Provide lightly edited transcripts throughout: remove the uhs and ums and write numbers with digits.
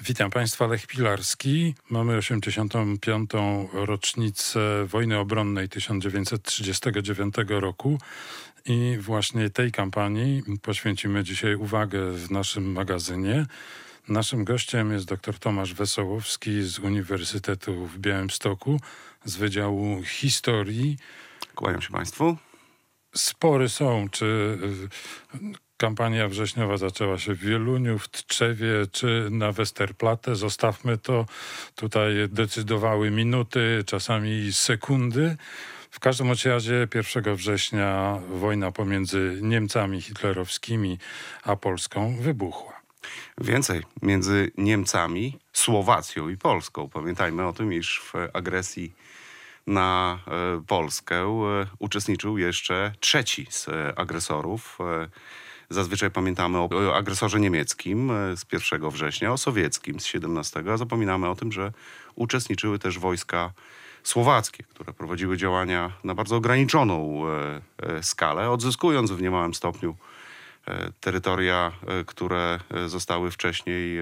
Witam Państwa, Lech Pilarski. Mamy 85. rocznicę wojny obronnej 1939 roku i właśnie tej kampanii poświęcimy dzisiaj uwagę w naszym magazynie. Naszym gościem jest dr Tomasz Wesołowski z Uniwersytetu w Białymstoku z Wydziału Historii. Kłaniam się Państwu. Spory są, czy kampania wrześniowa zaczęła się w Wieluniu, w Tczewie czy na Westerplatte. Zostawmy to. Tutaj decydowały minuty, czasami sekundy. W każdym razie 1 września wojna pomiędzy Niemcami hitlerowskimi a Polską wybuchła. Więcej, między Niemcami, Słowacją i Polską. Pamiętajmy o tym, iż w agresji na Polskę uczestniczył jeszcze trzeci z agresorów. Zazwyczaj pamiętamy o agresorze niemieckim z 1 września, o sowieckim z 17, a zapominamy o tym, że uczestniczyły też wojska słowackie, które prowadziły działania na bardzo ograniczoną skalę, odzyskując w niemałym stopniu terytoria, które zostały wcześniej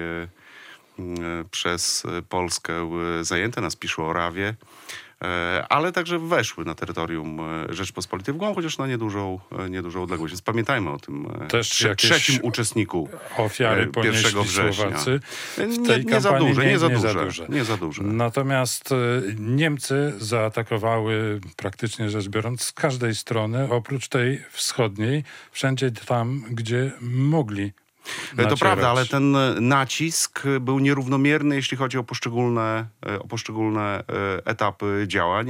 przez Polskę zajęte, na Spiszu-Orawie, ale także weszły na terytorium Rzeczpospolitej w głąb, chociaż na niedużą odległość. Więc pamiętajmy o tym też trzecim uczestniku ofiary 1 września. Słowacy. W tej nie za duże, nie za duże. Natomiast Niemcy zaatakowały praktycznie rzecz biorąc z każdej strony, oprócz tej wschodniej, wszędzie tam, gdzie mogli. To prawda, ale ten nacisk był nierównomierny, jeśli chodzi o poszczególne etapy działań.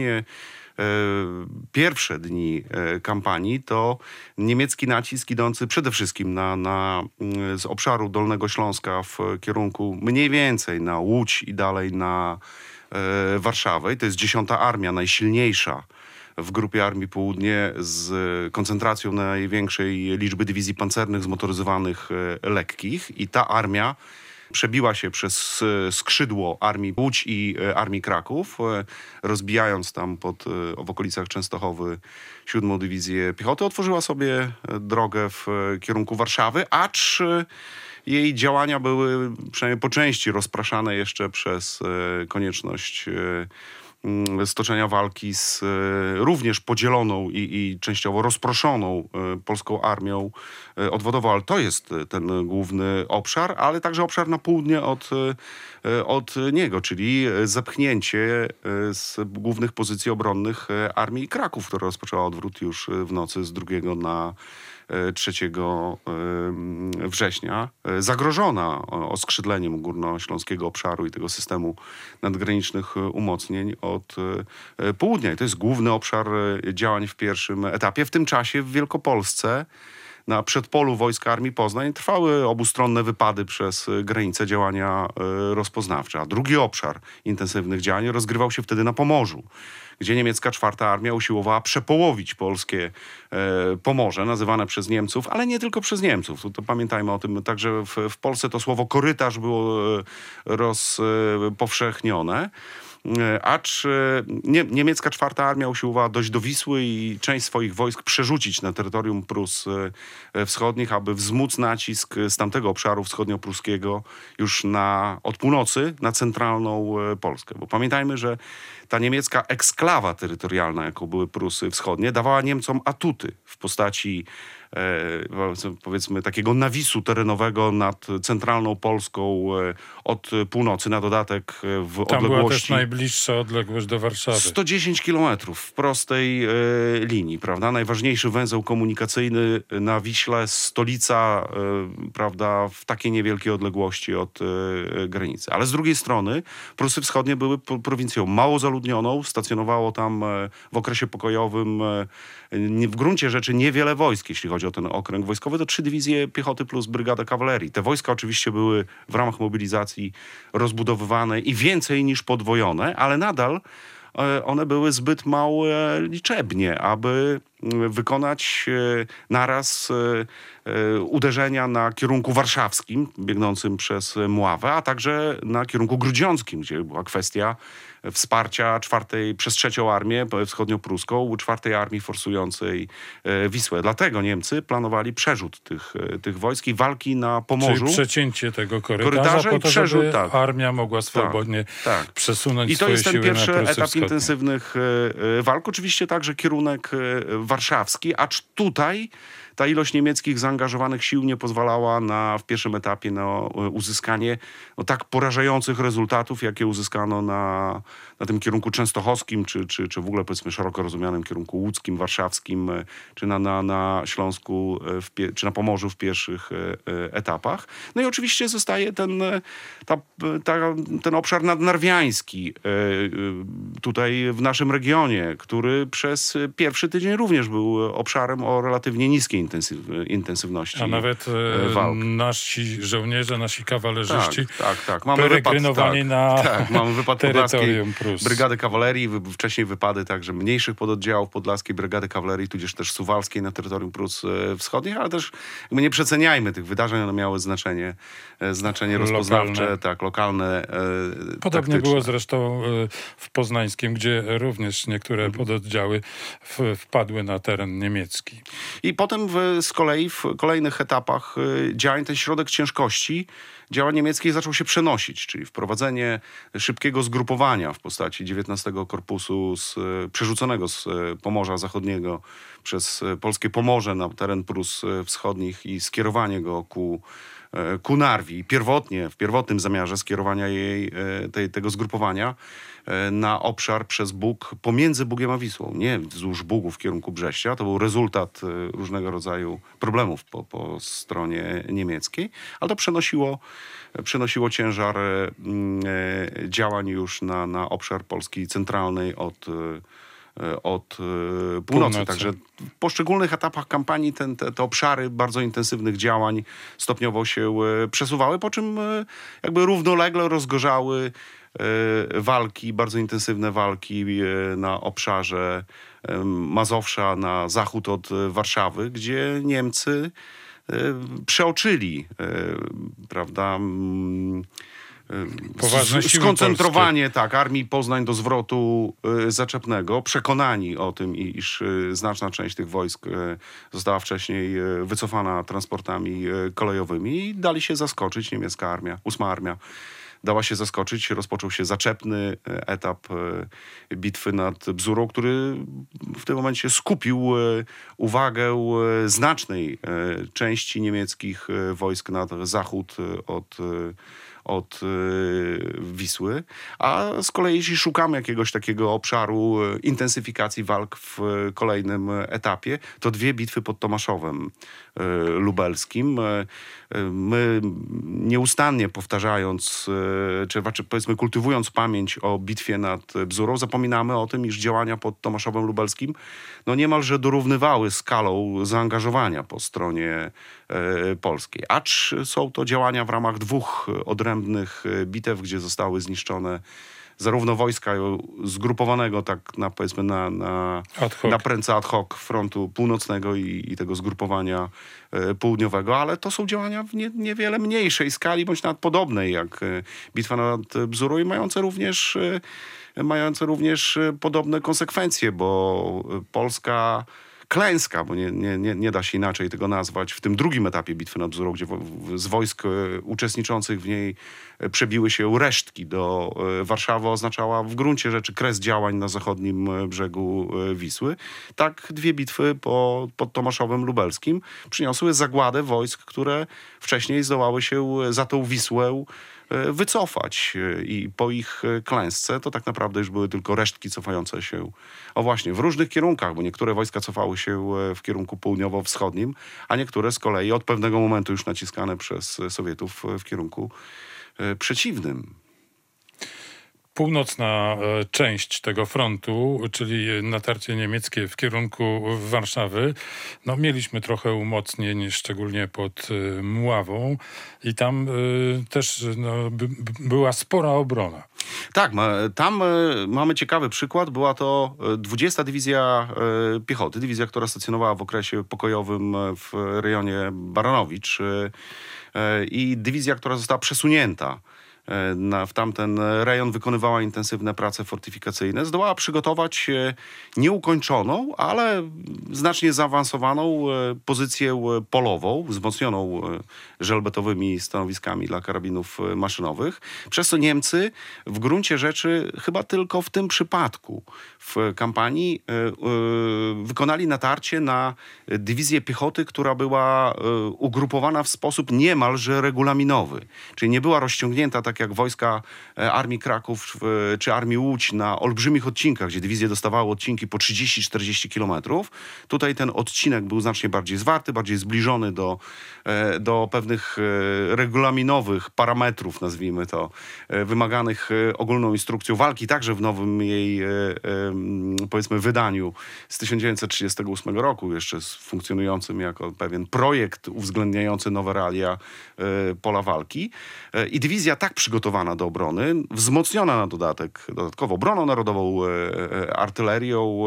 Pierwsze dni kampanii to niemiecki nacisk idący przede wszystkim z obszaru Dolnego Śląska w kierunku mniej więcej na Łódź i dalej na Warszawę. I to jest 10. Armia, najsilniejsza w grupie Armii Południe, z koncentracją największej liczby dywizji pancernych zmotoryzowanych lekkich. I ta armia przebiła się przez skrzydło Armii Łódź i Armii Kraków, rozbijając tam w okolicach Częstochowy 7. Dywizję Piechoty. Otworzyła sobie drogę w kierunku Warszawy, acz jej działania były przynajmniej po części rozpraszane jeszcze przez konieczność stoczenia walki z również podzieloną i częściowo rozproszoną polską armią odwodową. Ale to jest ten główny obszar, ale także obszar na południe od niego, czyli zepchnięcie z głównych pozycji obronnych Armii Kraków, która rozpoczęła odwrót już w nocy z 2 na 3 września, zagrożona oskrzydleniem górnośląskiego obszaru i tego systemu nadgranicznych umocnień od południa. I to jest główny obszar działań w pierwszym etapie. W tym czasie w Wielkopolsce, na przedpolu wojsk Armii Poznań, trwały obustronne wypady przez granicę, działania rozpoznawcze. A drugi obszar intensywnych działań rozgrywał się wtedy na Pomorzu, gdzie niemiecka 4. Armia usiłowała przepołowić polskie Pomorze, nazywane przez Niemców, ale nie tylko przez Niemców. To pamiętajmy o tym, także w Polsce to słowo korytarz było rozpowszechnione. Acz niemiecka 4. Armia usiłowała dojść do Wisły i część swoich wojsk przerzucić na terytorium Prus Wschodnich, aby wzmóc nacisk z tamtego obszaru wschodniopruskiego już od północy na centralną Polskę. Bo pamiętajmy, że ta niemiecka eksklawa terytorialna, jaką były Prusy Wschodnie, dawała Niemcom atuty w postaci powiedzmy takiego nawisu terenowego nad centralną Polską od północy, na dodatek w odległości... Tam była też najbliższa odległość do Warszawy. 110 kilometrów w prostej linii, prawda? Najważniejszy węzeł komunikacyjny na Wiśle, stolica, prawda, w takiej niewielkiej odległości od granicy. Ale z drugiej strony Prusy Wschodnie były prowincją mało zaludnioną, stacjonowało tam w okresie pokojowym w gruncie rzeczy niewiele wojsk, jeśli chodzi o ten okręg wojskowy, to 3 dywizje piechoty plus brygada kawalerii. Te wojska oczywiście były w ramach mobilizacji rozbudowywane i więcej niż podwojone, ale nadal one były zbyt małe liczebnie, aby wykonać naraz uderzenia na kierunku warszawskim, biegnącym przez Mławę, a także na kierunku grudziąckim, gdzie była kwestia wsparcia przez trzecią armię wschodniopruską, czwartej armii forsującej Wisłę. Dlatego Niemcy planowali przerzut tych wojsk i walki na Pomorzu. Czyli przecięcie tego korytarza po to, przerzut, żeby armia mogła swobodnie przesunąć swoje siły na Prusy Wschodnie. I to jest ten pierwszy etap wschodnie. intensywnych walk. Oczywiście także kierunek warszawski, acz tutaj ta ilość niemieckich zaangażowanych sił nie pozwalała w pierwszym etapie na uzyskanie tak porażających rezultatów, jakie uzyskano na tym kierunku częstochowskim, czy w ogóle powiedzmy szeroko rozumianym kierunku łódzkim, warszawskim, czy na Śląsku, czy na Pomorzu w pierwszych etapach. No i oczywiście zostaje ten obszar nadnarwiański tutaj w naszym regionie, który przez pierwszy tydzień również był obszarem o relatywnie niskiej intensywności a nawet walk. nasi żołnierze, nasi kawalerzyści Mamy peregrinowali na mamy wypad terytorium Prus. Brygady Kawalerii, wcześniej wypady także mniejszych pododdziałów Podlaskiej Brygady Kawalerii, tudzież też Suwalskiej na terytorium Prus Wschodnich, ale też nie przeceniajmy tych wydarzeń, one miały znaczenie rozpoznawcze, lokalne. Podobnie było zresztą w Poznańskim, gdzie również niektóre pododdziały wpadły na teren niemiecki. I potem z kolei w kolejnych etapach działań ten środek ciężkości działań niemieckich zaczął się przenosić, czyli wprowadzenie szybkiego zgrupowania w postaci 19 Korpusu przerzuconego z Pomorza Zachodniego przez polskie Pomorze na teren Prus Wschodnich i skierowanie go ku Narwi. W pierwotnym zamiarze skierowania tego zgrupowania na obszar przez Bug pomiędzy Bugiem a Wisłą, nie wzdłuż Bugu w kierunku Brześcia. To był rezultat różnego rodzaju problemów po stronie niemieckiej, ale to przenosiło ciężar działań już na obszar Polski centralnej od północy. Także w poszczególnych etapach kampanii te obszary bardzo intensywnych działań stopniowo się przesuwały, po czym jakby równolegle rozgorzały walki, bardzo intensywne walki na obszarze Mazowsza na zachód od Warszawy, gdzie Niemcy przeoczyli, prawda, skoncentrowanie Armii Poznań do zwrotu zaczepnego, przekonani o tym, iż znaczna część tych wojsk została wcześniej wycofana transportami kolejowymi i dali się zaskoczyć. Niemiecka armia, 8. armia dała się zaskoczyć. Rozpoczął się zaczepny etap bitwy nad Bzurą, który w tym momencie skupił uwagę znacznej części niemieckich wojsk na zachód od Wisły, a z kolei jeśli szukamy jakiegoś takiego obszaru intensyfikacji walk w kolejnym etapie, to 2 bitwy pod Tomaszowem Lubelskim. My nieustannie powtarzając, czy powiedzmy kultywując pamięć o bitwie nad Bzurą, zapominamy o tym, iż działania pod Tomaszowem Lubelskim niemalże dorównywały skalą zaangażowania po stronie polskiej. Acz są to działania w ramach 2 odrębnych bitew, gdzie zostały zniszczone zarówno wojska zgrupowanego powiedzmy na prędce ad hoc frontu północnego i tego zgrupowania południowego, ale to są działania w niewiele mniejszej skali, bądź nawet podobnej jak bitwa nad Bzurą i mające również podobne konsekwencje, bo polska klęska, bo nie da się inaczej tego nazwać, w tym drugim etapie bitwy nad Bzurą, gdzie z wojsk uczestniczących w niej przebiły się resztki do Warszawy, oznaczała w gruncie rzeczy kres działań na zachodnim brzegu Wisły. Tak 2 bitwy pod Tomaszowem Lubelskim przyniosły zagładę wojsk, które wcześniej zdołały się za tą Wisłę wycofać i po ich klęsce to tak naprawdę już były tylko resztki cofające się, w różnych kierunkach, bo niektóre wojska cofały się w kierunku południowo-wschodnim, a niektóre z kolei od pewnego momentu już naciskane przez Sowietów w kierunku przeciwnym. Północna część tego frontu, czyli natarcie niemieckie w kierunku Warszawy, mieliśmy trochę umocnień, szczególnie pod Mławą i tam też była spora obrona. Tak, tam mamy ciekawy przykład. Była to 20. Dywizja Piechoty, dywizja, która stacjonowała w okresie pokojowym w rejonie Baranowicz i dywizja, która została przesunięta w tamten rejon, wykonywała intensywne prace fortyfikacyjne. Zdołała przygotować nieukończoną, ale znacznie zaawansowaną pozycję polową, wzmocnioną żelbetowymi stanowiskami dla karabinów maszynowych. Przez co Niemcy w gruncie rzeczy chyba tylko w tym przypadku w kampanii wykonali natarcie na dywizję piechoty, która była ugrupowana w sposób niemalże regulaminowy. Czyli nie była rozciągnięta tak jak wojska Armii Kraków czy Armii Łódź na olbrzymich odcinkach, gdzie dywizje dostawały odcinki po 30-40 kilometrów. Tutaj ten odcinek był znacznie bardziej zwarty, bardziej zbliżony do pewnych regulaminowych parametrów, nazwijmy to, wymaganych ogólną instrukcją walki, także w nowym jej, powiedzmy, wydaniu z 1938 roku, jeszcze funkcjonującym jako pewien projekt uwzględniający nowe realia pola walki. I dywizja tak przygotowana do obrony, wzmocniona na dodatkowo obroną narodową, artylerią,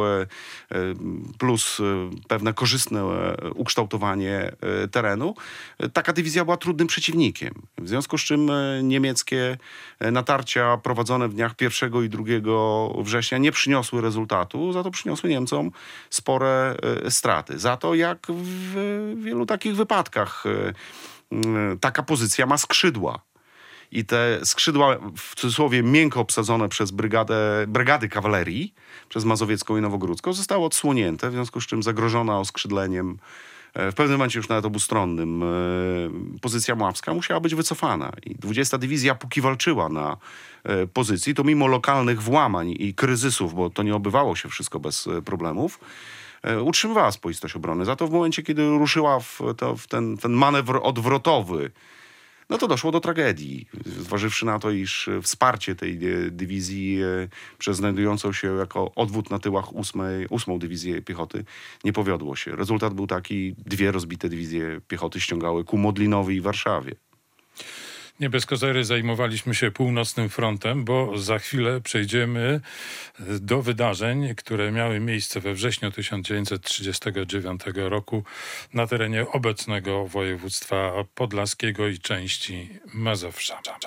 plus pewne korzystne ukształtowanie terenu. Taka dywizja była trudnym przeciwnikiem. W związku z czym niemieckie natarcia prowadzone w dniach 1 i 2 września nie przyniosły rezultatu, za to przyniosły Niemcom spore straty. Za to, jak w wielu takich wypadkach, taka pozycja ma skrzydła. I te skrzydła, w cudzysłowie miękko obsadzone przez brygady kawalerii, przez Mazowiecką i Nowogródzką, zostały odsłonięte, w związku z czym zagrożona oskrzydleniem, w pewnym momencie już nawet obustronnym, pozycja mławska musiała być wycofana. I 20. Dywizja, póki walczyła na pozycji, to mimo lokalnych włamań i kryzysów, bo to nie obywało się wszystko bez problemów, utrzymywała spoistość obrony. Za to w momencie, kiedy ruszyła w ten manewr odwrotowy, no to doszło do tragedii. Zważywszy na to, iż wsparcie tej dywizji przez znajdującą się jako odwód na tyłach 8. Dywizję Piechoty nie powiodło się. Rezultat był taki: 2 rozbite dywizje piechoty ściągały ku Modlinowi i Warszawie. Nie bez kozery zajmowaliśmy się północnym frontem, bo za chwilę przejdziemy do wydarzeń, które miały miejsce we wrześniu 1939 roku na terenie obecnego województwa podlaskiego i części Mazowsza.